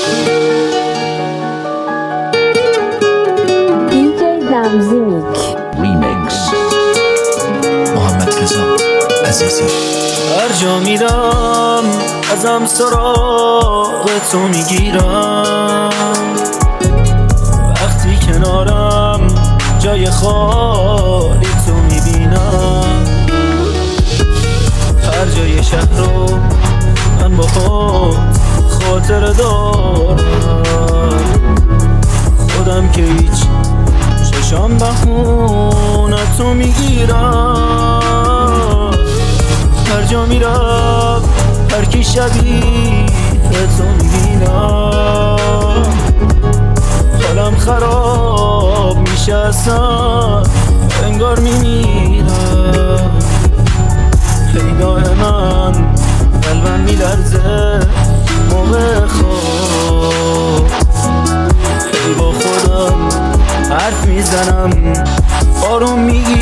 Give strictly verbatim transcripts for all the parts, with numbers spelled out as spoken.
دیجی دمزمیک ریمیکس. محمد رضا عزیزی. هر جا میرم ازم سراغ تو میگیرم، وقتی کنارم جای خالی تو میبینم. هر جای شهر رو من با خود خاطر دارم، خودم که هیچ چشام بخونت تو میگیرم. هر جا میرم هر کی شبیه تو میبینم، حالم خراب میشه اصلا انگار میمیرم. پیدای من قلبم میلرزه موقع خواب، هی با خودم حرف میزنم آروم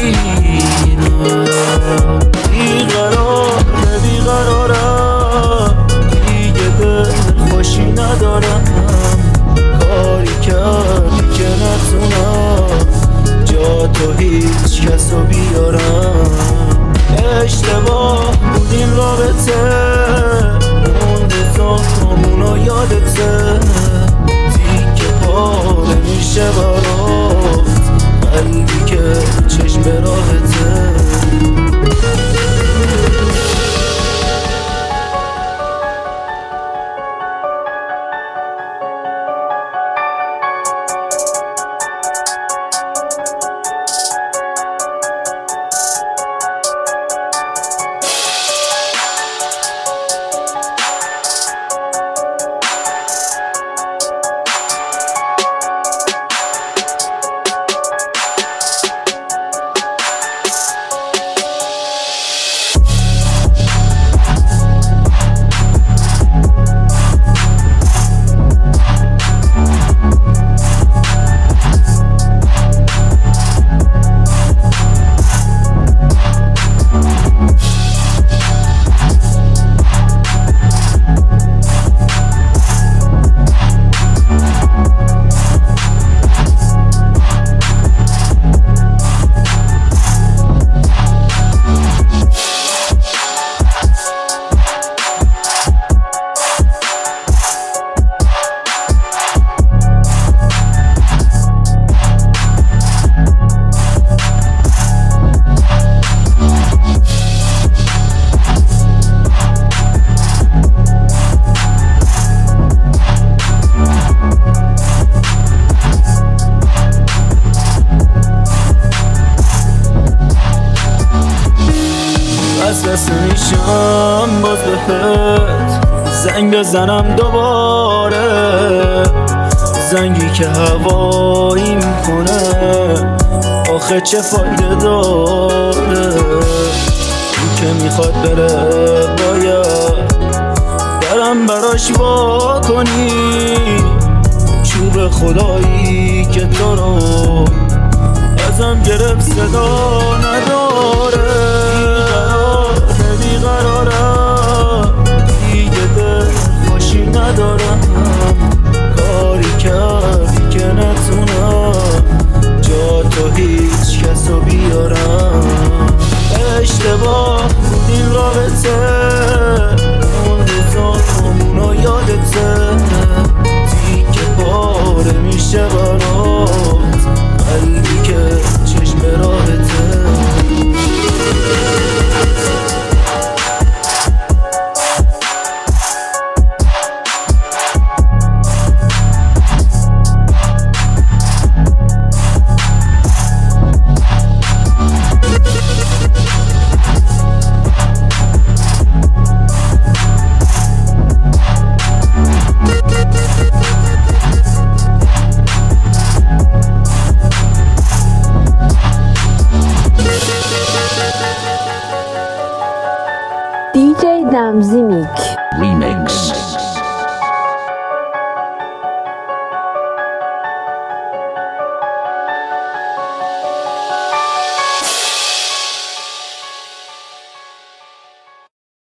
میگیرم. بیقراره بیقرارم دیگه دل خوشی ندارم، کاری کردی که نتونم جا تو هیچ کسو بیارم. اشتباه بود این رابطه، اون روزا همونو یادته، تیکه پاره میشه برات قلبی که چشم به راهته. وسوسه میشم باز بهت زنگ بزنم دوباره، زنگی که هوایی میکنه آخه چه فایده داره. این که میخواد بره باید برم براش وا کنی، چوب خدایی که تو رو ازم گرفت صدا نداره. بیقرارم دیگه دل خوشی ندارم، کاری کردی که نتونم جا تو هیچ کسو بیارم. اشتباه بود این رابطه، اون روزا همونو یادته، تیکه پاره میشه برات قلبی که چشم به راهته. دیجی دمزمیک ریمیکس.